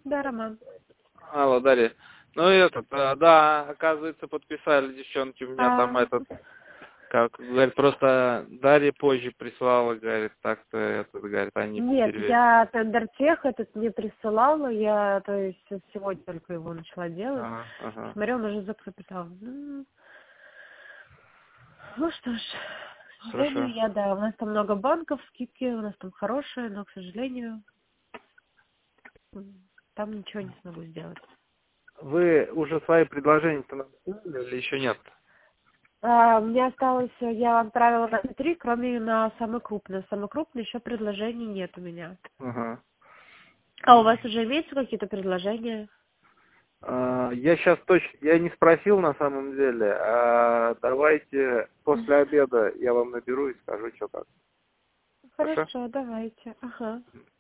Да, Роман. Алло, Дарья. Ну, да, оказывается, подписали девчонки. У меня там как, говорит, просто Дарья позже прислала, говорит, так-то, говорит, они Нет, перевели. я тендертех этот не присылала, я, то есть, сегодня только его начала делать. Ага. Смотрю, он уже закапитал. Ну что ж, к Хорошо. сожалению, да, у нас там много банков, скидки, у нас там хорошие, но, к сожалению, там ничего не смогу сделать. Вы уже свои предложения-то нам сделали или еще нет? Мне осталось, я отправила на 3, кроме на самый крупный. Самый крупный еще предложений нет у меня. Ага. А у вас уже имеются какие-то предложения? Я сейчас точно, я не спросил на самом деле, давайте после обеда я вам наберу и скажу, что как. Хорошо? Хорошо, давайте. Ага.